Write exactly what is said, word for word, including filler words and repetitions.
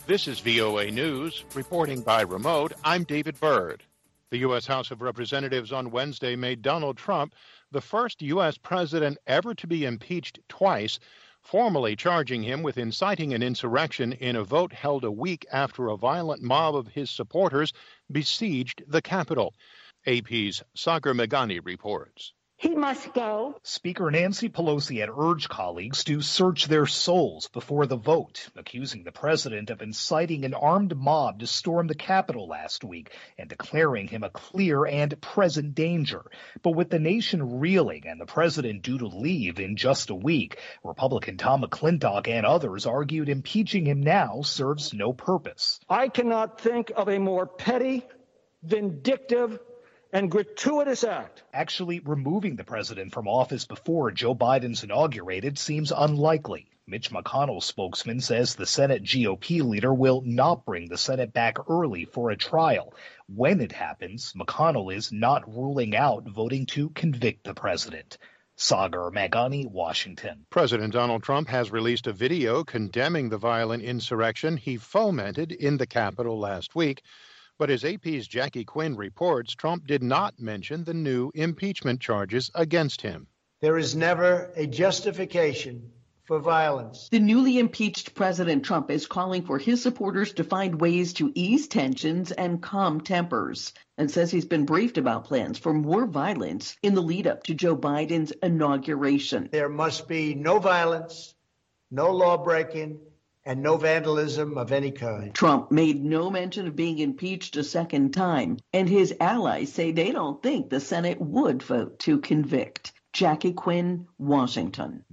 This is V O A News, reporting by remote. I'm David Byrd. The U S House of Representatives on Wednesday made Donald Trump the first U S president ever to be impeached twice, formally charging him with inciting an insurrection in a vote held a week after a violent mob of his supporters besieged the Capitol. A P's Sagar Meghani reports. He must go. Speaker Nancy Pelosi had urged colleagues to search their souls before the vote, accusing the president of inciting an armed mob to storm the Capitol last week and declaring him a clear and present danger. But with the nation reeling and the president due to leave in just a week, Republican Tom McClintock and others argued impeaching him now serves no purpose. I cannot think of a more petty, vindictive, and gratuitous act. Actually, removing the president from office before Joe Biden's inaugurated seems unlikely. Mitch McConnell's spokesman says the Senate G O P leader will not bring the Senate back early for a trial. When it happens, McConnell is not ruling out voting to convict the president. Sagar Meghani, Washington. President Donald Trump has released a video condemning the violent insurrection he fomented in the Capitol last week. But as A P's Jackie Quinn reports, Trump did not mention the new impeachment charges against him. There is never a justification for violence. The newly impeached President Trump is calling for his supporters to find ways to ease tensions and calm tempers, and says he's been briefed about plans for more violence in the lead up to Joe Biden's inauguration. There must be no violence, no law breaking, and no vandalism of any kind. Trump made no mention of being impeached a second time, and his allies say they don't think the Senate would vote to convict. Jackie Quinn, Washington.